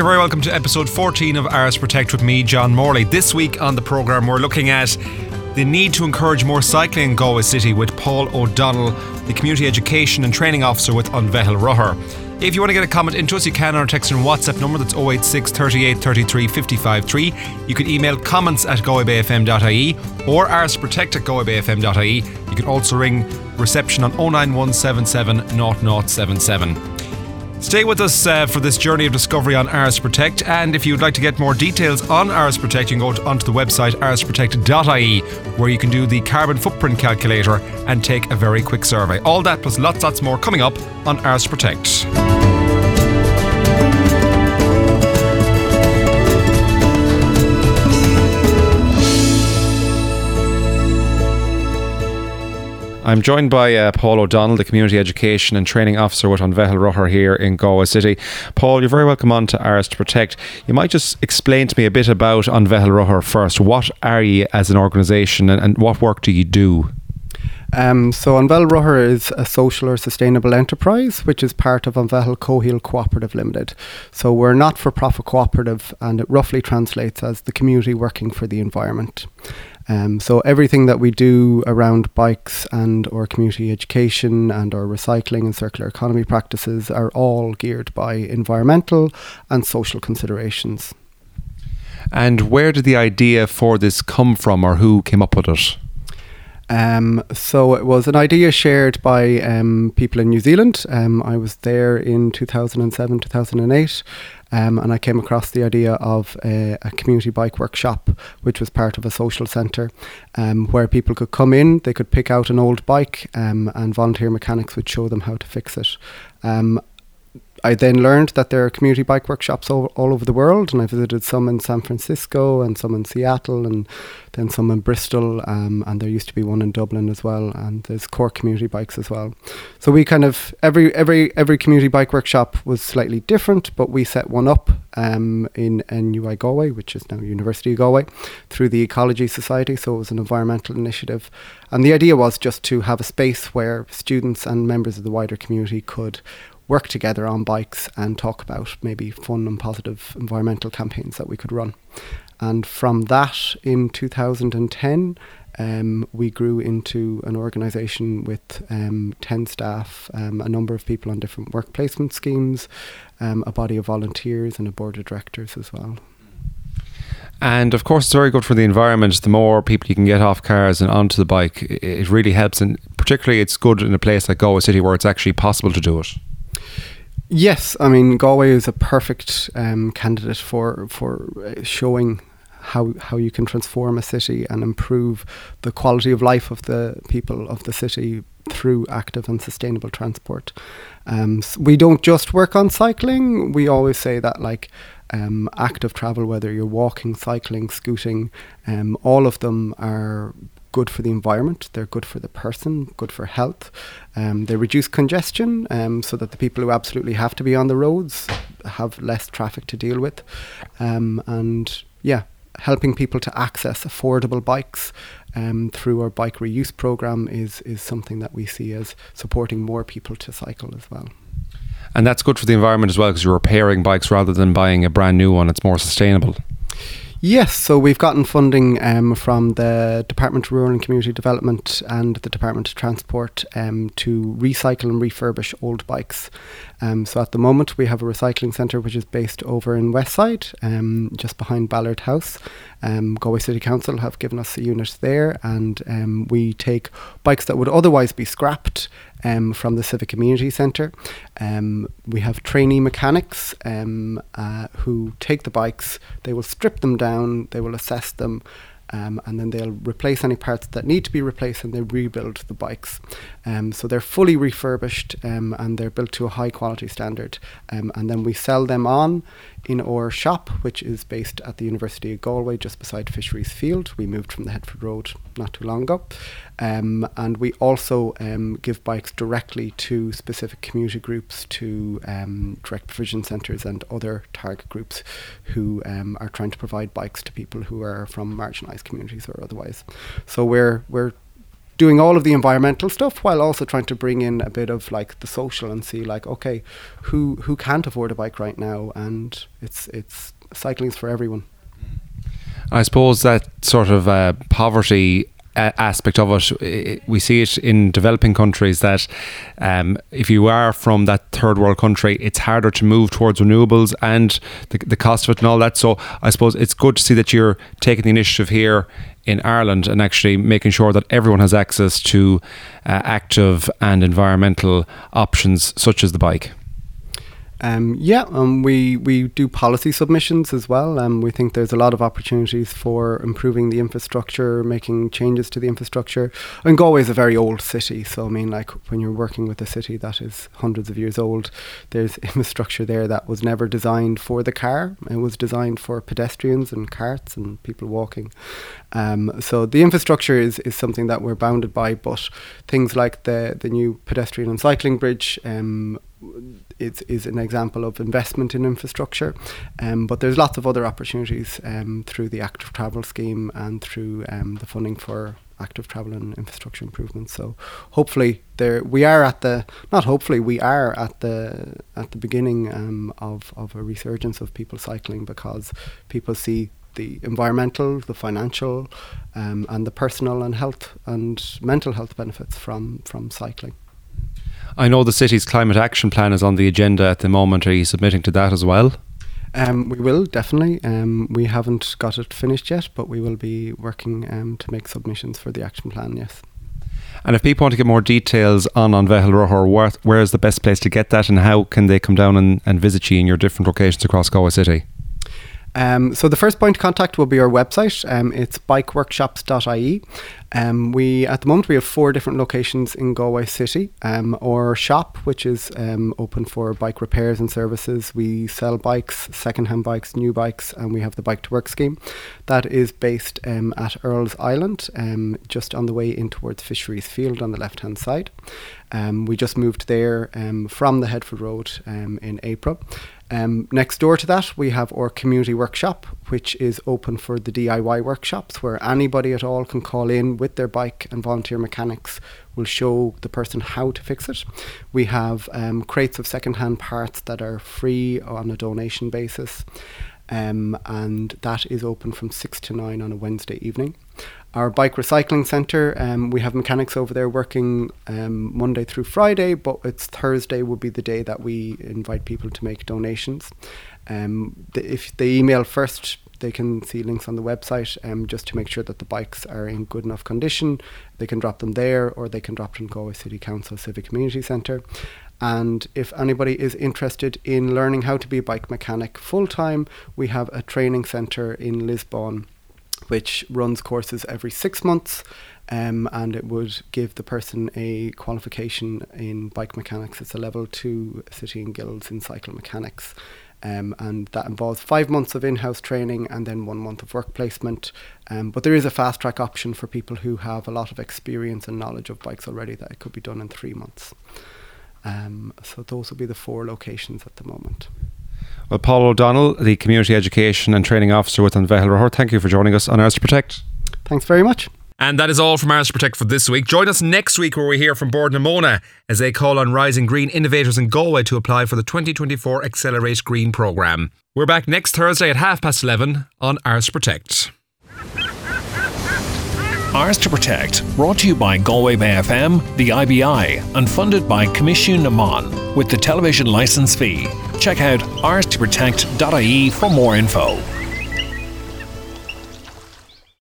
you're very welcome to episode 14 of Ars Protect with me, John Morley. This week on the programme we're looking at the need to encourage more cycling in Galway City with Paul O'Donnell, the Community Education and Training Officer with An Bheithil Rothair. If you want to get a comment into us, you can on our text and WhatsApp number, that's 086 38 33 55 3. You can email comments@galwaybayfm.ie or arsprotect@galwaybayfm.ie. You can also ring reception on 09177 0077. Stay with us for this journey of discovery on Ars Protect, and if you'd like to get more details on Ars Protect, you can go onto the website arsprotect.ie, where you can do the carbon footprint calculator and take a very quick survey. All that plus lots more coming up on Ars Protect. I'm joined by Paul O'Donnell, the Community Education and Training Officer with An Bheithil Rothair here in Galway City. Paul, you're very welcome on to Ars to Protect. You might just explain to me a bit about An Bheithil Rothair first. What are you as an organisation and what work do you do? So An Bheithil Rothair is a social or sustainable enterprise which is part of An Bheithil Cohill Cooperative Limited. So we're a not-for-profit cooperative, and it roughly translates as the community working for the environment. So everything that we do around bikes and or community education and or recycling and circular economy practices are all geared by environmental and social considerations. And where did the idea for this come from, or who came up with it? So it was an idea shared by people in New Zealand. I was there in 2007, 2008. And I came across the idea of a community bike workshop, which was part of a social centre, where people could come in, they could pick out an old bike, and volunteer mechanics would show them how to fix it. I then learned that there are community bike workshops all over the world, and I visited some in San Francisco and some in Seattle and then some in Bristol, and there used to be one in Dublin as well, and there's Cork Community Bikes as well. So we kind of, every community bike workshop was slightly different, but we set one up in NUI Galway, which is now University of Galway, through the Ecology Society, so it was an environmental initiative. And the idea was just to have a space where students and members of the wider community could work together on bikes and talk about maybe fun and positive environmental campaigns that we could run. And from that, in 2010, we grew into an organisation with 10 staff, a number of people on different work placement schemes, a body of volunteers and a board of directors as well. And of course it's very good for the environment. The more people you can get off cars and onto the bike, it really helps, and particularly it's good in a place like Galway City where it's actually possible to do it. Yes, I mean Galway is a perfect candidate for showing how you can transform a city and improve the quality of life of the people of the city through active and sustainable transport. So we don't just work on cycling. We always say that active travel, whether you're walking, cycling, scooting, all of them are good for the environment, they're good for the person, good for health. They reduce congestion so that the people who absolutely have to be on the roads have less traffic to deal with. Helping people to access affordable bikes through our bike reuse programme is something that we see as supporting more people to cycle as well. And that's good for the environment as well, because you're repairing bikes rather than buying a brand new one. It's more sustainable. Yes, so we've gotten funding from the Department of Rural and Community Development and the Department of Transport to recycle and refurbish old bikes. So at the moment we have a recycling centre which is based over in Westside, just behind Ballard House. Galway City Council have given us a unit there, and we take bikes that would otherwise be scrapped from the Civic Community Centre. We have trainee mechanics who take the bikes, they will strip them down, they will assess them, and then they'll replace any parts that need to be replaced, and they rebuild the bikes. So they're fully refurbished and they're built to a high quality standard, and then we sell them on in our shop, which is based at the University of Galway, just beside Fisheries Field. We moved from the Headford Road not too long ago. And we also give bikes directly to specific community groups, to direct provision centres and other target groups who are trying to provide bikes to people who are from marginalised communities or otherwise. So we're doing all of the environmental stuff while also trying to bring in a bit of like the social and see like, okay, who can't afford a bike right now, and it's cycling's for everyone. I suppose that sort of poverty aspect of it, we see it in developing countries that if you are from that third world country, it's harder to move towards renewables and the cost of it and all that. So I suppose it's good to see that you're taking the initiative here in Ireland and actually making sure that everyone has access to active and environmental options such as the bike. We do policy submissions as well. We think there's a lot of opportunities for improving the infrastructure, making changes to the infrastructure. And Galway is a very old city, so I mean, like when you're working with a city that is hundreds of years old, there's infrastructure there that was never designed for the car. It was designed for pedestrians and carts and people walking. So the infrastructure is something that we're bounded by, but things like the new pedestrian and cycling bridge is an example of investment in infrastructure, but there's lots of other opportunities through the Active Travel scheme and through the funding for active travel and infrastructure improvements. So hopefully we are at the beginning of a resurgence of people cycling, because people see the environmental, the financial, and the personal and health and mental health benefits from cycling. I know the city's climate action plan is on the agenda at the moment. Are you submitting to that as well? We will, definitely. We haven't got it finished yet, but we will be working to make submissions for the action plan, yes. And if people want to get more details on Bheithil Ruthor, where is the best place to get that, and how can they come down and visit you in your different locations across Galway City? So the first point of contact will be our website. It's bikeworkshops.ie. At the moment we have 4 different locations in Galway City. Our shop, which is open for bike repairs and services. We sell bikes, second-hand bikes, new bikes, and we have the Bike to Work scheme. That is based at Earls Island, just on the way in towards Fisheries Field on the left-hand side. We just moved there from the Headford Road in April. Next door to that, we have our community workshop, which is open for the DIY workshops, where anybody at all can call in with their bike, and volunteer mechanics will show the person how to fix it. We have crates of second-hand parts that are free on a donation basis, and that is open from 6 to 9 on a Wednesday evening. Our bike recycling centre, we have mechanics over there working Monday through Friday, but it's Thursday would be the day that we invite people to make donations. If they email first, they can see links on the website just to make sure that the bikes are in good enough condition. They can drop them there, or they can drop them in Galway City Council Civic Community Centre. And if anybody is interested in learning how to be a bike mechanic full-time, we have a training centre in Lisbon which runs courses every 6 months, and it would give the person a qualification in bike mechanics. It's a level 2 City and Guilds in cycle mechanics, and that involves 5 months of in-house training and then 1 month of work placement, but there is a fast track option for people who have a lot of experience and knowledge of bikes already, that it could be done in 3 months. So those will be the 4 locations at the moment. Well, Paul O'Donnell, the Community Education and Training Officer with Bheithil Ruthor, thank you for joining us on Ours to Protect. Thanks very much. And that is all from Ours to Protect for this week. Join us next week where we hear from Bord na Móna as they call on rising green innovators in Galway to apply for the 2024 Accelerate Green programme. We're back next Thursday at 11:30 on Ours to Protect. Ours to Protect, brought to you by Galway Bay FM, the IBI, and funded by Commission na Mon with the television licence fee. Check out ourstoprotect.ie for more info.